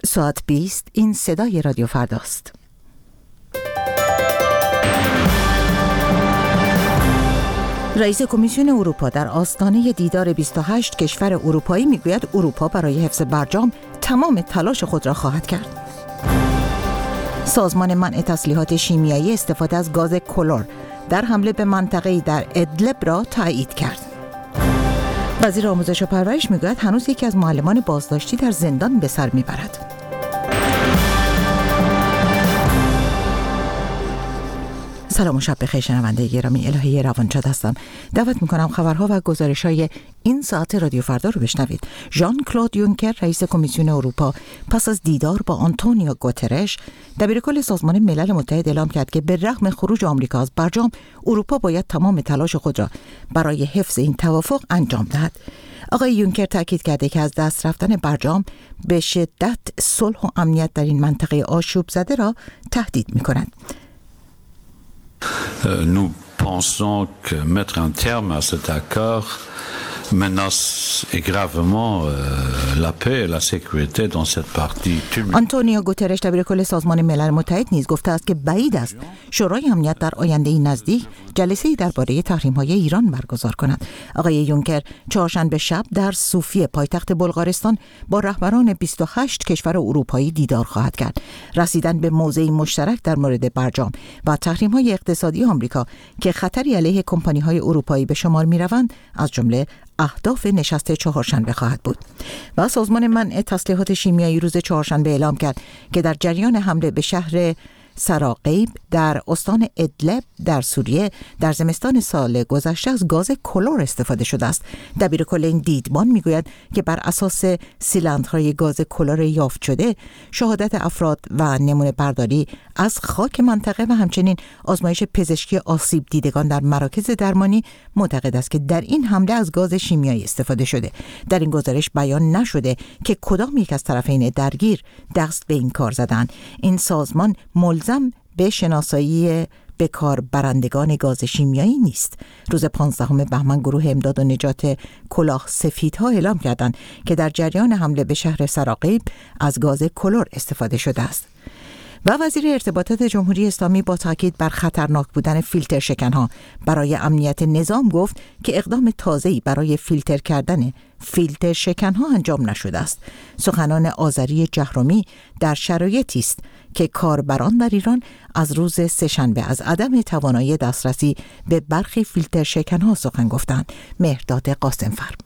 ساعت 20 این صدای رادیو فرداست. رئیس کمیسیون اروپا در آستانه دیدار 28 کشور اروپایی میگوید اروپا برای حفظ برجام تمام تلاش خود را خواهد کرد. سازمان منع تسلیحات شیمیایی استفاده از گاز کلور در حمله به منطقه‌ای در ادلب را تایید کرد. وزیر آموزش و پرورش میگوید هنوز یکی از معلمان بازداشتی در زندان به سر میبرد. سلام و شب بخیر شنونده گرامی، الهی روانشاد هستم. دعوت میکنم خبرها و گزارش‌های این ساعت رادیو فردا رو بشنوید. ژان کلود یونکر رئیس کمیسیون اروپا پس از دیدار با آنتونیو گوترش دبیرکل سازمان ملل متحد اعلام کرد که به رغم خروج آمریکا از برجام اروپا باید تمام تلاش خود را برای حفظ این توافق انجام دهد. آقای یونکر تاکید کرده که از دست رفتن برجام به شدت صلح و امنیت در این منطقه آشوب زده را تهدید می‌کند. Nous pensons que mettre un terme à cet accord menace gravement la paix et la sécurité dans cette partie tumultueuse. آنتونیو گوترش دبیرکل سازمان ملل متحد نیز گفته است که بعید است شورای امنیت در آینده نزدیک جلسه‌ای درباره تحریم‌های ایران برگزار کند. آقای یونکر چهارشنبه شب در صوفیه پایتخت بلغارستان با رهبران 28 کشور اروپایی دیدار خواهد کرد. رسیدن به موضعی مشترک در مورد برجام و تحریم‌های اقتصادی آمریکا که خطری علیه کمپانی‌های اروپایی به شمار می‌روند از جمله اهداف نشست چهارشنبه خواهد بود. و سازمان منع تسلیحات شیمیایی روز چهارشنبه اعلام کرد که در جریان حمله به شهر سراقیب در استان ادلب در سوریه در زمستان سال گذشته از گاز کلور استفاده شده است. دبیرکل این دیدمان میگوید که بر اساس سیلندرهای گاز کلور یافت شده شهادت افراد و نمونه برداری از خاک منطقه و همچنین آزمایش پزشکی آسیب دیدگان در مراکز درمانی معتقد است که در این حمله از گاز شیمیایی استفاده شده. در این گزارش بیان نشده که کدام یک از طرفین درگیر دست به این کار زدند. این سازمان ملزم به شناسایی به کار برندگان گاز شیمیایی نیست. روز 15 بهمن گروه امداد و نجات کلاه سفیدها اعلام کردند که در جریان حمله به شهر سراقیب از گاز کلور استفاده شده است. و وزیر ارتباطات جمهوری اسلامی با تاکید بر خطرناک بودن فیلتر شکنها برای امنیت نظام گفت که اقدام تازه‌ای برای فیلتر کردن فیلتر شکنها انجام نشده است. سخنان آذری جهرومی در شرایطی است که کاربران در ایران از روز سه‌شنبه از عدم توانایی دسترسی به برخی فیلتر شکنها سخن گفتند. مهرداد قاسم‌فر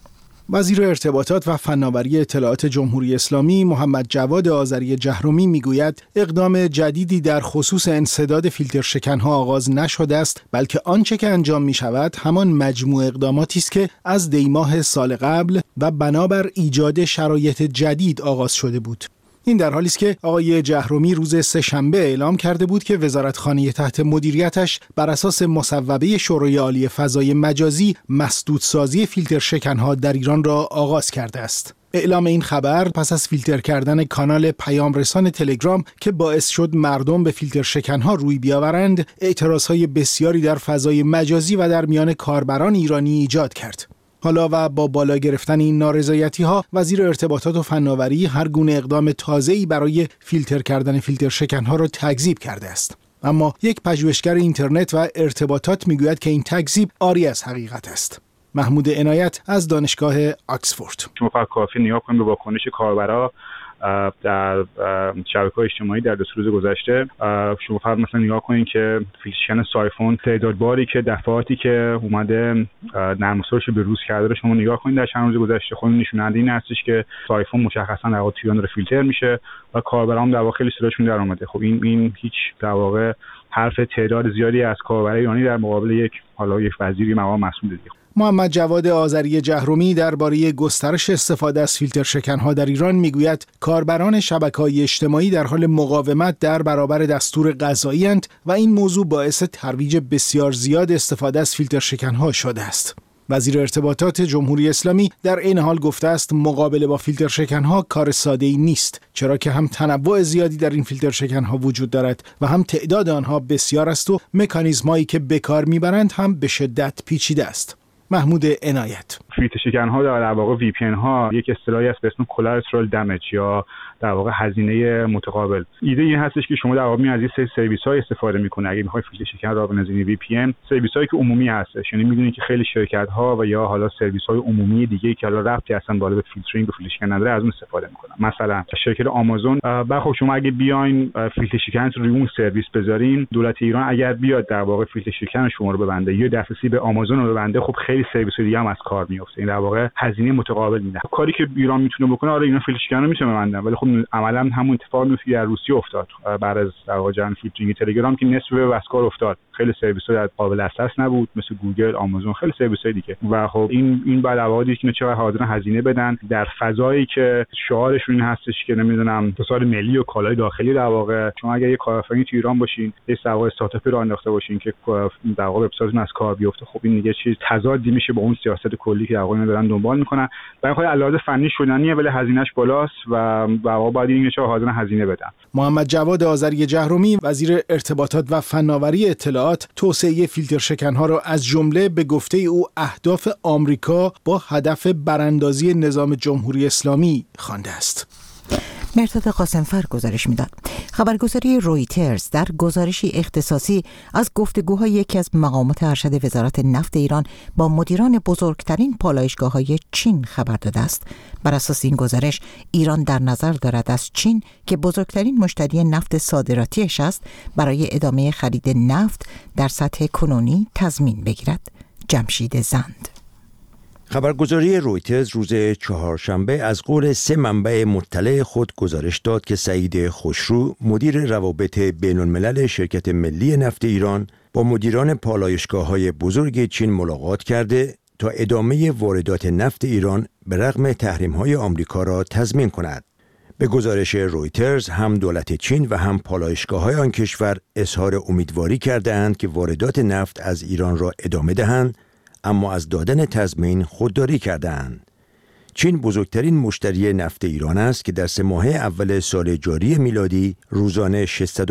وزیر ارتباطات و فناوری اطلاعات جمهوری اسلامی محمد جواد آذری جهرومی میگوید اقدام جدیدی در خصوص انسداد فیلتر شکنها آغاز نشده است، بلکه آنچه که انجام می شود همان مجموع اقداماتی است که از دیماه سال قبل و بنابر ایجاد شرایط جدید آغاز شده بود. این در حالی است که آقای جهرومی روز سه‌شنبه اعلام کرده بود که وزارتخانه تحت مدیریتش بر اساس مصوبه شورای عالی فضای مجازی مسدودسازی فیلتر شکنها در ایران را آغاز کرده است. اعلام این خبر پس از فیلتر کردن کانال پیام رسان تلگرام که باعث شد مردم به فیلتر شکنها روی بیاورند، اعتراضهای بسیاری در فضای مجازی و در میان کاربران ایرانی ایجاد کرد. حالا و با بالا گرفتن این نارضایتی‌ها، وزیر ارتباطات و فناوری هر گونه اقدام تازه‌ای برای فیلتر کردن فیلتر شکنها را تکذیب کرده است. اما یک پژوهشگر اینترنت و ارتباطات میگوید که این تکذیب عاری از حقیقت است. محمود عنایت از دانشگاه آکسفورد: شما فقط کافی نگاه کنید به واکنش کاربرا در شبکه‌های اجتماعی در 2 روز گذشته. شما فقط مثلا نگاه کنید که فیلتر سایفون تعداد باری که دفعاتی که اومده نرم افزارش رو به روز کرده رو شما نگاه کنید در چند روز گذشته، خود نشوننده این هستش که سایفون مشخصا در واقع توی اون فیلتر میشه و کاربران در واقع خیلی صداشون در اومده. خب این هیچ در واقع حرف تعداد زیادی از کاربرای ایرانی در مقابل یک وزیر مقام مسئول دیگه. محمد جواد آذری جهرومی درباره گسترش استفاده از فیلتر شکنها در ایران میگوید کاربران شبکه‌های اجتماعی در حال مقاومت در برابر دستور قضایی اند و این موضوع باعث ترویج بسیار زیاد استفاده از فیلتر شکنها شده است. وزیر ارتباطات جمهوری اسلامی در این حال گفته است مقابله با فیلتر شکنها کار ساده‌ای نیست، چرا که هم تنوع زیادی در این فیلتر شکنها وجود دارد و هم تعداد آنها بسیار است و مکانیزمایی که به کار میبرند هم به شدت پیچیده است. محمود عنایت: فیلتر شکن‌ها در واقع VPN ها یک اصطلاحی هست به اسم collateral damage یا در واقع هزینه متقابل. ایده این هستش که شما در واقع از این سری سرویس‌های استفاده می‌کنید. اگه می‌خواید فیلتر شکن را بنزینی VPN، سرویس‌هایی که عمومی هستش، یعنی می‌دونید که خیلی شرکت‌ها و یا حالا سرویس‌های عمومی دیگه‌ای که حالا ربطی اصلا بالا به فیلترینگ و فیلتر شکن نداره از اون استفاده می‌کنن. مثلا شرکت آمازون، خب شما اگه بیاین فیلتر شکن رو روی اون سرویس بذارین، دولت ایران اگر بیاد در واقع فیلتر شکن شما رو ببنده یا دسترسی به آمازون رو ببنده، خب خیلی سرویس‌های دیگه هم از کار می‌افته. این در واقع هزینه متقابل میده. کاری که ایران میتونه بکنه، آره اینا فیلتر شکن رو میتونه ببندن، ولی خب عملاً همون اتفاق میفته در روسیه افتاد بعد از در واقع جان فیلترینگ تلگرام که نصف به از کار افتاد. خیلی سرویس‌ها در قابل دسترس نبود مثل گوگل، آمازون، خیلی سرویس‌های دیگه. و خب این بعد عوادی که چقدر حاضرن هزینه بدن در فضایی که شعارشون این هستش که نمیدونم اقتصاد ملی و کالای داخلی. در واقع شما اگه یه کارآفرین تو ایران باشین، یه سوار استارتاپی راه انداخته باشین که در واقع وبسایتتون از کار بیفته، خب این دیگه چیز تضادی میشه با اون سیاست کلی که در واقع دارن دنبال میکنن. برای خود علاوه فنی شدنیه ولی هزینه‌اش بالاست و واقعا باید این چه حاضرن هزینه بدن. محمد جواد آذری جهرومی، وزیر ارتباطات و فناوری اطلاعات، توسعه فیلتر شکن‌ها را از جمله به گفته او اهداف آمریکا با هدف براندازی نظام جمهوری اسلامی خوانده است. مرداد قاسمفر گزارش میداد. خبرگزاری رویترز در گزارشی اختصاصی از گفتگوهای یکی از مقامات ارشد وزارت نفت ایران با مدیران بزرگترین پالایشگاه‌های چین خبر داده است. بر اساس این گزارش، ایران در نظر دارد از چین که بزرگترین مشتری نفت صادراتیش است، برای ادامه خرید نفت در سطح کنونی تضمین بگیرد. جمشید زند. خبرگزاری رویترز روز چهارشنبه از قول 3 منبع مطلع خود گزارش داد که سعید خوشرو، مدیر روابط بین‌الملل شرکت ملی نفت ایران، با مدیران پالایشگاه‌های بزرگ چین ملاقات کرده تا ادامه واردات نفت ایران به رغم تحریم‌های آمریکا را تضمین کند. به گزارش رویترز، هم دولت چین و هم پالایشگاه‌های آن کشور اظهار امیدواری کرده‌اند که واردات نفت از ایران را ادامه دهند، اما از دادن تضمین خودداری کردند. چین بزرگترین مشتری نفت ایران است که در 3 ماهه اول سال جاری میلادی روزانه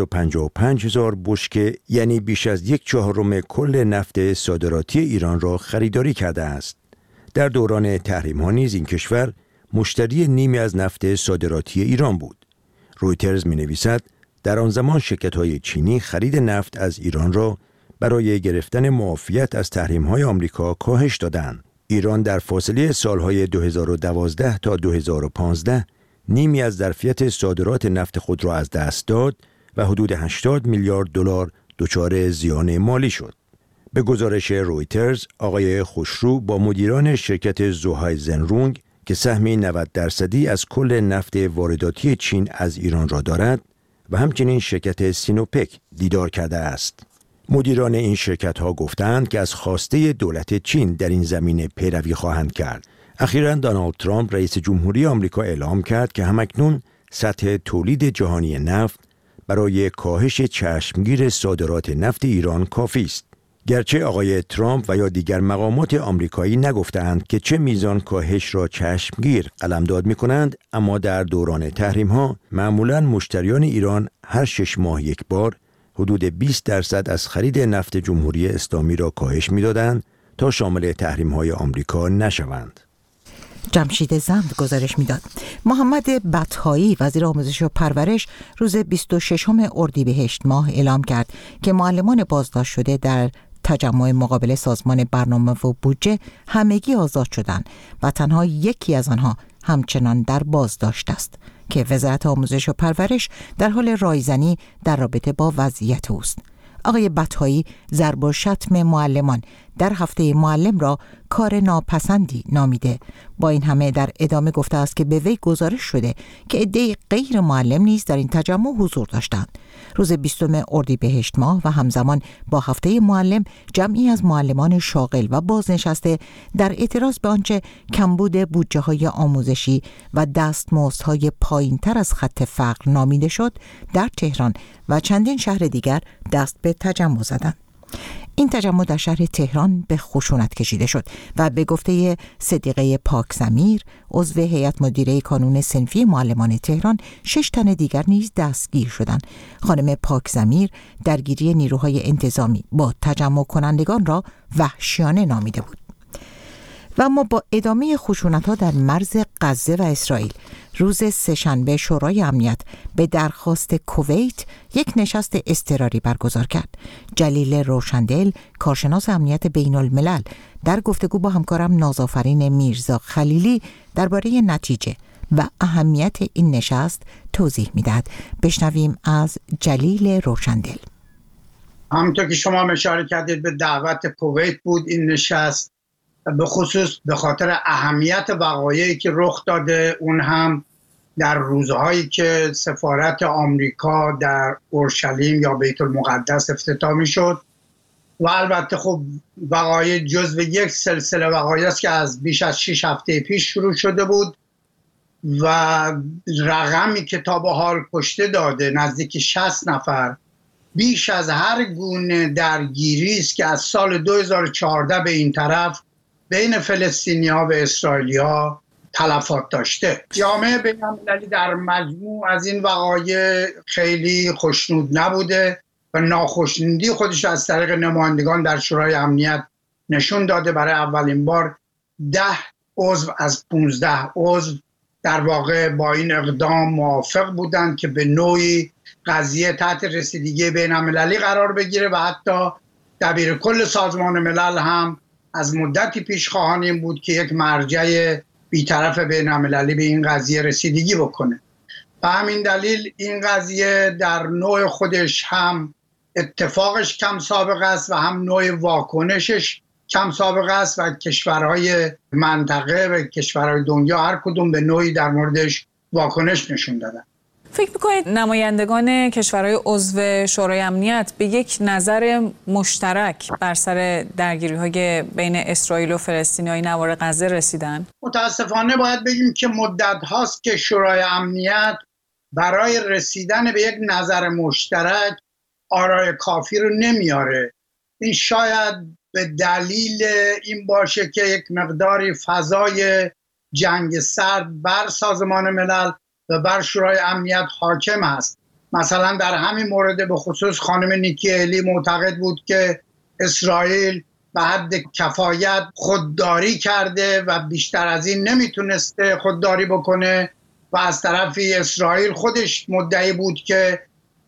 655,000 بشکه، یعنی بیش از 1/4 کل نفت صادراتی ایران را خریداری کرده است. در دوران تحریم‌ها نیز این کشور مشتری نیمی از نفت صادراتی ایران بود. رویترز می‌نویسد در آن زمان شرکت‌های چینی خرید نفت از ایران را برای گرفتن معافیت از تحریم‌های آمریکا کاهش دادند. ایران در فاصله سالهای 2012 تا 2015 نیمی از ظرفیت صادرات نفت خود را از دست داد و حدود 80 میلیارد دلار دچار زیان مالی شد. به گزارش رویترز، آقای خوشرو با مدیران شرکت زوهای زنرونگ که سهمی 90% از کل نفت وارداتی چین از ایران را دارد و همچنین شرکت سینوپک دیدار کرده است. مدیران این شرکت‌ها گفتند که از خواسته دولت چین در این زمینه پیروی خواهند کرد. اخیراً دونالد ترامپ رئیس جمهوری آمریکا اعلام کرد که همکنون سطح تولید جهانی نفت برای کاهش چشمگیر صادرات نفت ایران کافی است. گرچه آقای ترامپ و یا دیگر مقامات آمریکایی نگفتند که چه میزان کاهش را چشمگیر قلمداد می‌کنند، اما در دوران تحریم‌ها معمولاً مشتریان ایران هر 6 ماه یک بار حدود 20% از خرید نفت جمهوری اسلامی را کاهش می‌دادند تا شامل تحریم‌های آمریکا نشوند. جمشید زند گزارش میداد. محمد بطحایی، وزیر آموزش و پرورش، روز 26 اردیبهشت ماه اعلام کرد که معلمان بازداشت شده در تجمع مقابل سازمان برنامه و بودجه همگی آزاد شدند و تنها یکی از آنها همچنان در بازداشت است که وزارت آموزش و پرورش در حال رایزنی در رابطه با وضعیت اوست. آقای بطحایی ضرب و شتم معلمان در هفته معلم را کار ناپسندی نامیده. با این همه در ادامه گفته است که به وی گزارش شده که عده‌ای غیر معلم نیز در این تجمع حضور داشتند. روز 20 اردیبهشت ماه و همزمان با هفته معلم، جمعی از معلمان شاغل و بازنشسته در اعتراض به آنچه کمبود بودجه‌های آموزشی و دستمزدهای پایین‌تر از خط فقر نامیده شد، در تهران و چندین شهر دیگر دست به تجمع زدند. این تجمع در شهر تهران به خشونت کشیده شد و به گفته صدیقه پاکزمیر، عضو هیئت مدیره کانون صنفی معلمان تهران، 6 تن دیگر نیز دستگیر شدند. خانم پاکزمیر درگیری نیروهای انتظامی با تجمع کنندگان را وحشیانه نامیده بود. و اما با ادامه خشونت‌ها در مرز غزه و اسرائیل، روز سه‌شنبه شورای امنیت به درخواست کویت یک نشست اضطراری برگزار کرد. جلیل روشندل، کارشناس امنیت بین الملل، در گفتگو با همکارم نازآفرین میرزا خلیلی درباره نتیجه و اهمیت این نشست توضیح می‌دهد. بشنویم از جلیل روشندل. همونطور که شما اشاره کردید به دعوت کویت بود این نشست، به خصوص به خاطر اهمیت وقایعی که رخ داده، اون هم در روزهایی که سفارت آمریکا در اورشلیم یا بیت المقدس افتتاح میشد و البته خب وقایع جزو یک سلسله وقایع است که از بیش از 6 هفته پیش شروع شده بود و رقمی که تا به حال کشته داده نزدیک 60 نفر، بیش از هر گونه درگیری است که از سال 2014 به این طرف بین فلسطینی‌ها و اسرائیلی‌ها تلفات داشته. جامعه بین‌المللی در مجموع از این وقایع خیلی خوشنود نبوده و ناخوشنودی خودش از طریق نمایندگان در شورای امنیت نشون داده. برای اولین بار 10 عضو از 15 عضو در واقع با این اقدام موافق بودند که به نوعی قضیه تحت رسیدگی بین‌المللی قرار بگیره و حتی دبیر کل سازمان ملل هم از مدتی پیش خواهان این بود که یک مرجع بی‌طرف بین‌المللی به این قضیه رسیدگی بکنه. به همین دلیل این قضیه در نوع خودش هم اتفاقش کم سابقه است و هم نوع واکنشش کم سابقه است و کشورهای منطقه و کشورهای دنیا هر کدوم به نوعی در موردش واکنش نشون دادن. فکر می‌کنید نمایندگان کشورهای عضو شورای امنیت به یک نظر مشترک بر سر درگیری‌های بین اسرائیل و فلسطینی‌های نوار غزه رسیدن؟ متاسفانه باید بگیم که مدت هاست که شورای امنیت برای رسیدن به یک نظر مشترک آرای کافی رو نمیاره. این شاید به دلیل این باشه که یک مقداری فضای جنگ سرد بر سازمان ملل و بر شورای امنیت حاکم است. مثلا در همین مورد به خصوص خانم نیکی هلی معتقد بود که اسرائیل به حد کفایت خودداری کرده و بیشتر از این نمیتونسته خودداری بکنه و از طرفی اسرائیل خودش مدعی بود که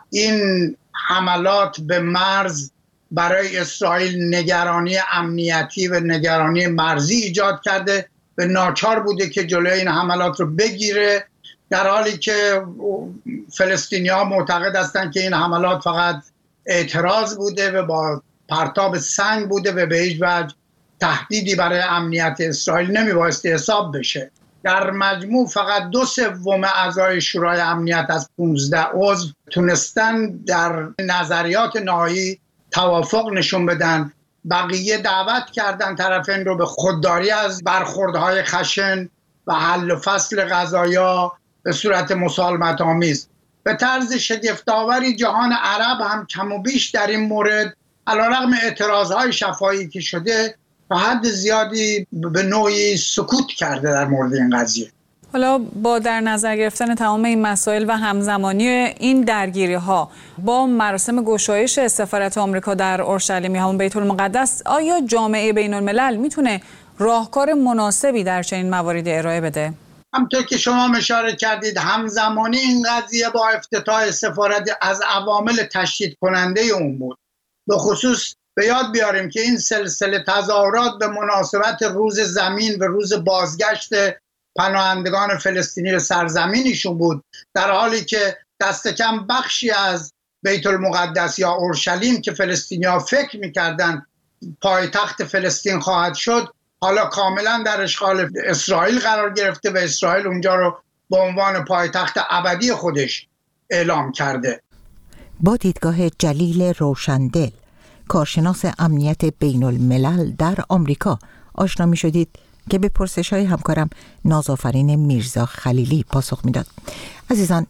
این حملات به مرز برای اسرائیل نگرانی امنیتی و نگرانی مرزی ایجاد کرده و ناچار بوده که جلوی این حملات رو بگیره، در حالی که فلسطینی‌ها معتقد هستند که این حملات فقط اعتراض بوده و با پرتاب سنگ بوده و به هیچ وجه تهدیدی برای امنیت اسرائیل نمیبایستی حساب بشه. در مجموع فقط 2/3 اعضای شورای امنیت از 15 عضو تونستن در نظریات نهایی توافق نشون بدن. بقیه دعوت کردن طرفین رو به خودداری از برخوردهای خشن و حل و فصل قضایا به صورت مسالمت آمیز. به طرز شگفت‌آوری جهان عرب هم کم و بیش در این مورد علیرغم اعتراضهای شفاهی که شده تا حد زیادی به نوعی سکوت کرده در مورد این قضیه. حالا با در نظر گرفتن تمام این مسائل و همزمانی این درگیری‌ها با مراسم گشایش سفارت آمریکا در اورشلیم همون بیت المقدس، آیا جامعه بین الملل میتونه راهکار مناسبی در چنین مواردی ارائه بده؟ همونطور که شما اشاره کردید، همزمانی این قضیه با افتتاح سفارت از عوامل تشدید کننده اون بود. به خصوص به یاد بیاریم که این سلسله تظاهرات به مناسبت روز زمین و روز بازگشت پناهندگان فلسطینی به سرزمینشون بود، در حالی که دست کم بخشی از بیت المقدس یا اورشلیم که فلسطینی‌ها فکر می‌کردن پایتخت فلسطین خواهد شد، حالا کاملا در اشغال اسرائیل قرار گرفته و اسرائیل اونجا رو به عنوان پایتخت ابدی خودش اعلام کرده. با دیدگاه جلیل روشندل، کارشناس امنیت بین الملل در آمریکا، آشنا می شدید که به پرسش‌های همکارم نازآفرین میرزا خلیلی پاسخ میداد. عزیزان،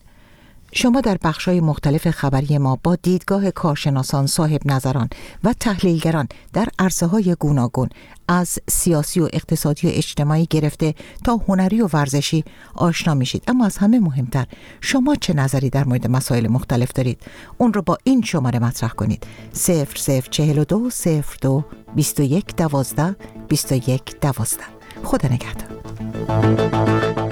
شما در بخش‌های مختلف خبری ما با دیدگاه کارشناسان، صاحب نظران و تحلیلگران در عرصه‌های گوناگون از سیاسی و اقتصادی و اجتماعی گرفته تا هنری و ورزشی آشنا میشید. اما از همه مهمتر، شما چه نظری در مورد مسائل مختلف دارید؟ اون رو با این شماره مطرح کنید: 0042 02 21 12 21 12. خدا نگهدار.